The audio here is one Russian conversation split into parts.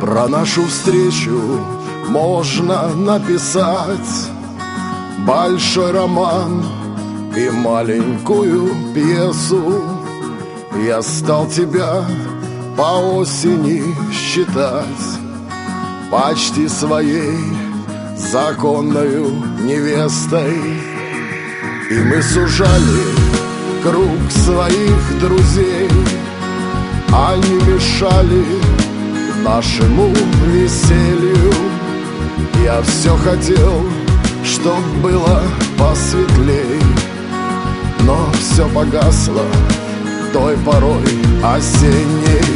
Про нашу встречу можно написать большой роман и маленькую пьесу. Я стал тебя по осени считать почти своей законною невестой. И мы сужали круг своих друзей, они мешали нашему веселью. Я все хотел, чтоб было посветлей, но все погасло той порой осенней.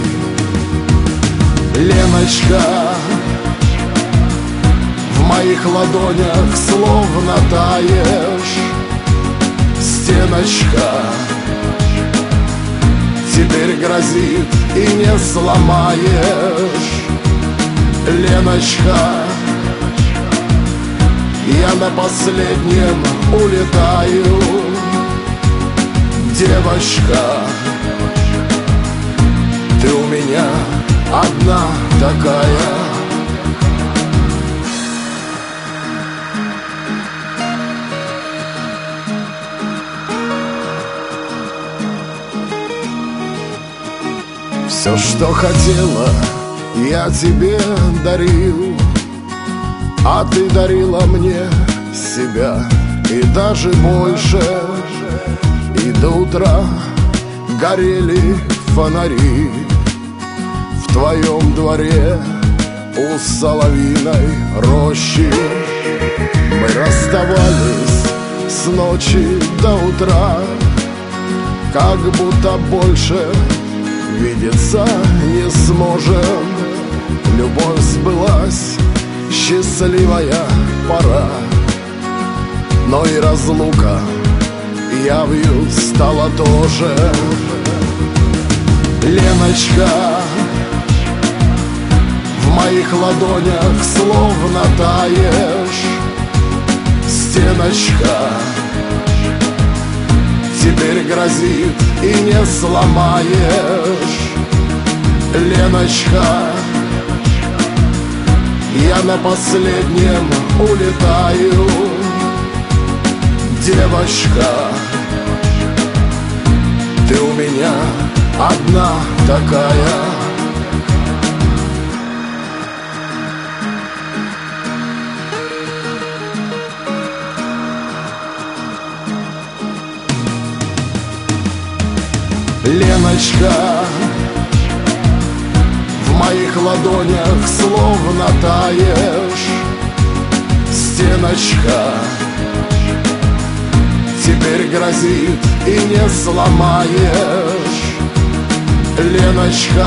Леночка, в моих ладонях словно таешь. Стеночка, теперь грозит и не сломаешь. Леночка, я на последнем улетаю. Девочка, ты у меня одна такая. Все, что хотела, я тебе дарил, а ты дарила мне себя и даже больше. И до утра горели фонари в твоем дворе у соловьиной рощи. Мы расставались с ночи до утра, как будто больше видеться не сможем. Любовь сбылась, счастливая пора, но и разлука явью стала тоже. Леночка, в моих ладонях словно таешь. Стеночка, теперь грозит и не сломаешь. Леночка, я на последнем улетаю. Девочка, ты у меня одна такая. Леночка, в моих ладонях словно таешь. Стеночка, теперь грозит и не сломаешь. Леночка,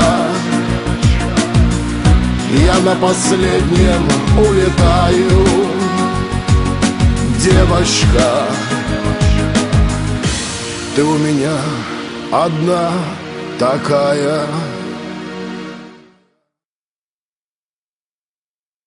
я на последнем улетаю. Девочка, ты у меня одна такая.